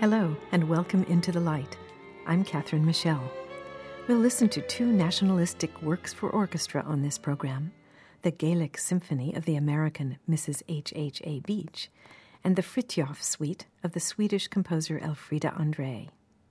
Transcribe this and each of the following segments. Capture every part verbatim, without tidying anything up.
Hello, and welcome into the light. I'm Catherine Michelle. We'll listen to two nationalistic works for orchestra on this program, the Gaelic Symphony of the American Missus H H A Beach and the Fritjof Suite of the Swedish composer Elfrida Andre.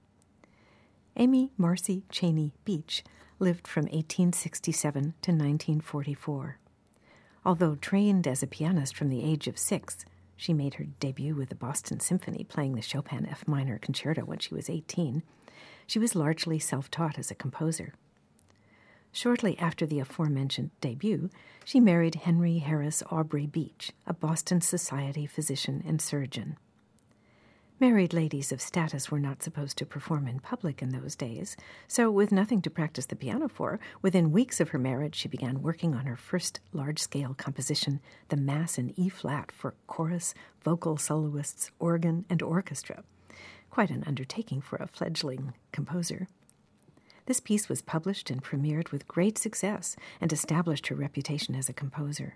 Amy Marcy Cheney Beach lived from eighteen sixty-seven to nineteen forty-four. Although trained as a pianist from the age of six, she made her debut with the Boston Symphony playing the Chopin F minor concerto when she was eighteen. She was largely self-taught as a composer. Shortly after the aforementioned debut, she married Henry Harris Aubrey Beach, a Boston Society physician and surgeon. Married ladies of status were not supposed to perform in public in those days, so with nothing to practice the piano for, within weeks of her marriage she began working on her first large-scale composition, the Mass in E-flat for chorus, vocal soloists, organ, and orchestra. Quite an undertaking for a fledgling composer. This piece was published and premiered with great success and established her reputation as a composer.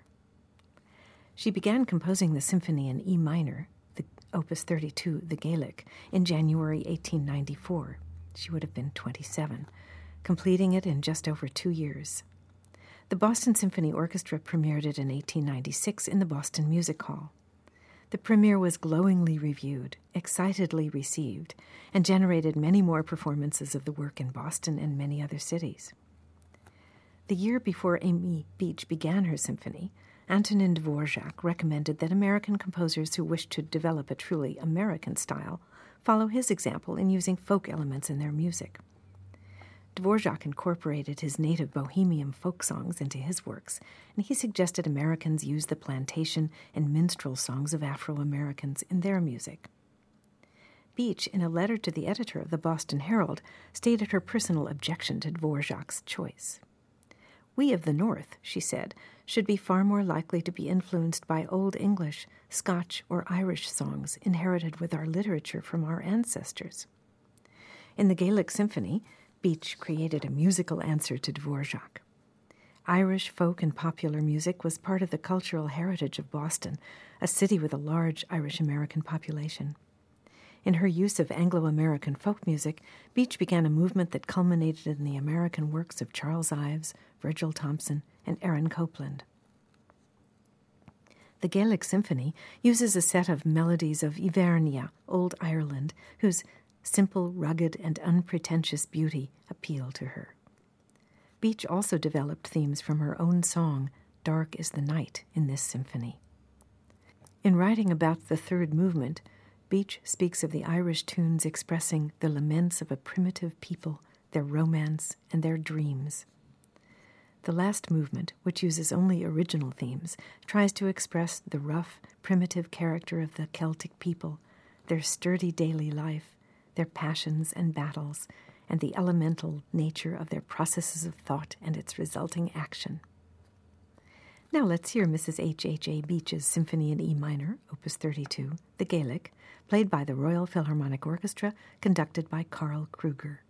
She began composing the symphony in E minor, the Opus thirty-two, the Gaelic, in January eighteen ninety-four. She would have been twenty-seven, completing it in just over two years. The Boston Symphony Orchestra premiered it in eighteen ninety-six in the Boston Music Hall. The premiere was glowingly reviewed, excitedly received, and generated many more performances of the work in Boston and many other cities. The year before Amy Beach began her symphony, Antonin Dvorak recommended that American composers who wished to develop a truly American style follow his example in using folk elements in their music. Dvorak incorporated his native Bohemian folk songs into his works, and he suggested Americans use the plantation and minstrel songs of Afro-Americans in their music. Beach, in a letter to the editor of the Boston Herald, stated her personal objection to Dvorak's choice. "We of the North," she said, "should be far more likely to be influenced by Old English, Scotch, or Irish songs inherited with our literature from our ancestors." In the Gaelic Symphony, Beach created a musical answer to Dvorak. Irish folk and popular music was part of the cultural heritage of Boston, a city with a large Irish-American population. In her use of Anglo-American folk music, Beach began a movement that culminated in the American works of Charles Ives, Virgil Thomson, and Aaron Copland. The Gaelic Symphony uses a set of melodies of Ivernia, Old Ireland, whose simple, rugged, and unpretentious beauty appeal to her. Beach also developed themes from her own song, Dark is the Night, in this symphony. In writing about the third movement, Beach speaks of the Irish tunes expressing the laments of a primitive people, their romance, and their dreams. The last movement, which uses only original themes, tries to express the rough, primitive character of the Celtic people, their sturdy daily life, their passions and battles, and the elemental nature of their processes of thought and its resulting action. Now let's hear Missus H H A Beach's Symphony in E minor, Opus thirty-two, the Gaelic, played by the Royal Philharmonic Orchestra, conducted by Carl Kruger.